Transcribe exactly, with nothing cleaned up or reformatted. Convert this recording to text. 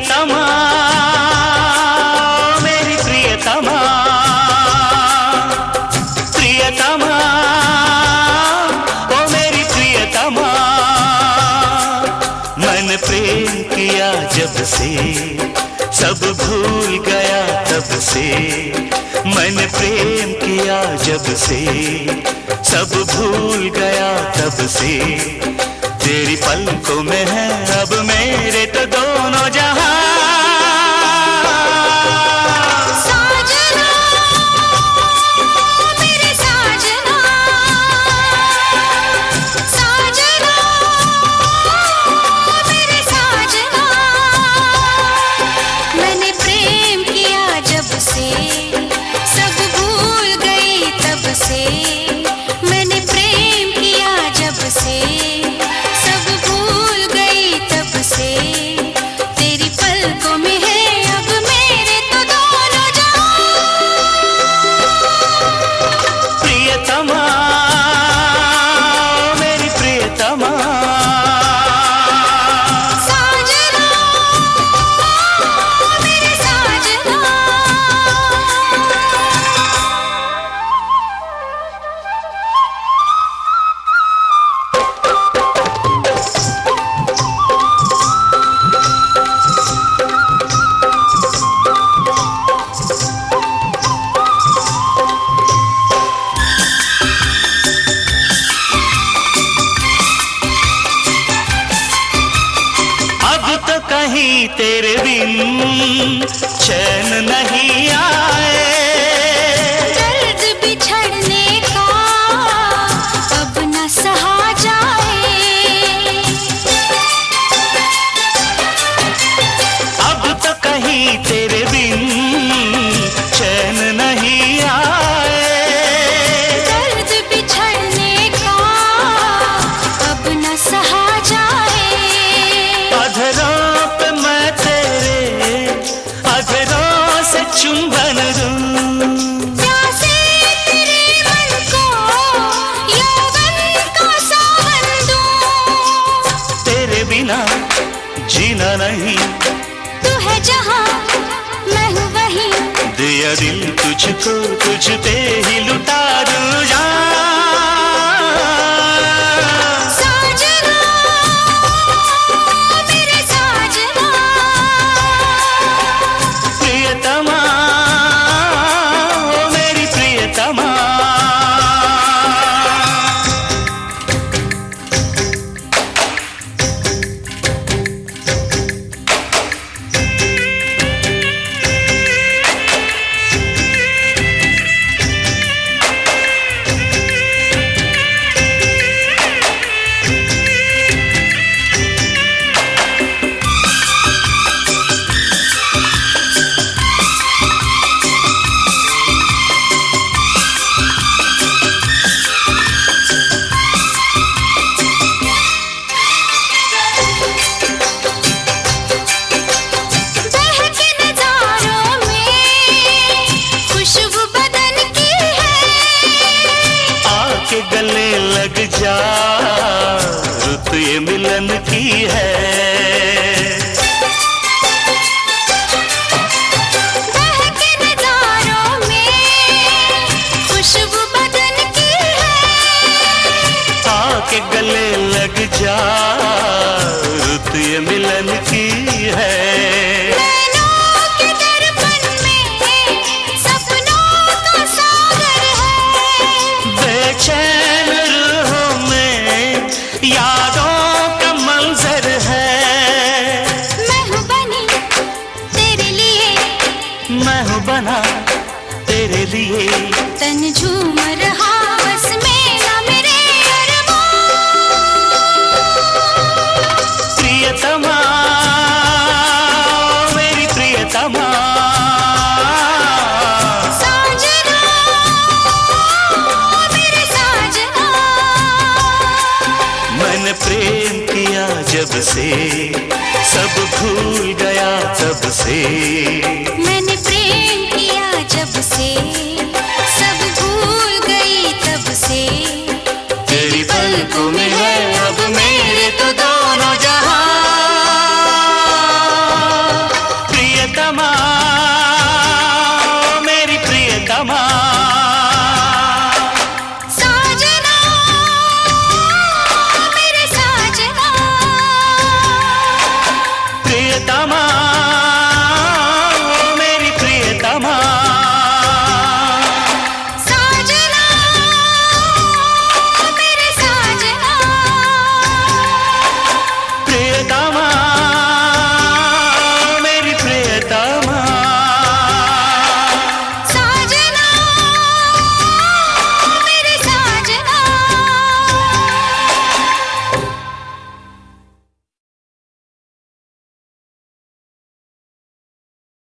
प्रियतमा मेरी प्रियतमा, प्रियतमा ओ मेरी प्रियतमा। मैंने प्रेम किया जब से सब भूल गया तब से, मैंने प्रेम किया जब से सब भूल गया तब से। तेरी पलकों में है अब मेरे तो दोनों जहां। साजना मेरे साजना, साजना मेरे साजना। मैंने प्रेम किया जब से सब भूल गई तब से, मैंने प्रेम किया जब से सब भूल गई तब से। तेरी पलकों में है अब मेरे तो दोनों जहां। प्रियतमा मेरी प्रियतमा, साजना मेरे साजना। कहीं तेरे बिन चैन नहीं आए, दर्द बिछड़ने का अब न सहा जाए। अब तो कहीं तेरे बिन चैन नहीं आए, दर्द बिछड़ने का अब न सहा जाए। अधरों पे मैं तेरे अधरों से चुंबन दूं, प्यासे तेरे मन को यौवन का सावन दूं। तेरे बिना जीना नहीं, तू है जहां मैं हूँ वहीं, दिया दिल तुझको तुझ पे ही लुटा दूं जान। साजना मेरे साजना, प्रियतमा ओ मेरी प्रियतमा। गले लग जा रुत ये मिलन की है, बहके नजारों में खुशबू बदन की है। आके गले लग जा रुत ये मिलन की है। बेचैन रूहों में यादों का मंजर है। मैं हूँ बनी तेरे लिए, मैं हूँ बना तेरे लिए। तन झूम रहा बस मेरा मेरे अरमान। प्रियतमा मेरी प्रियतमा, मैंने प्रेम किया जब से सब भूल गया तब से। मैंने प्रेम किया जब से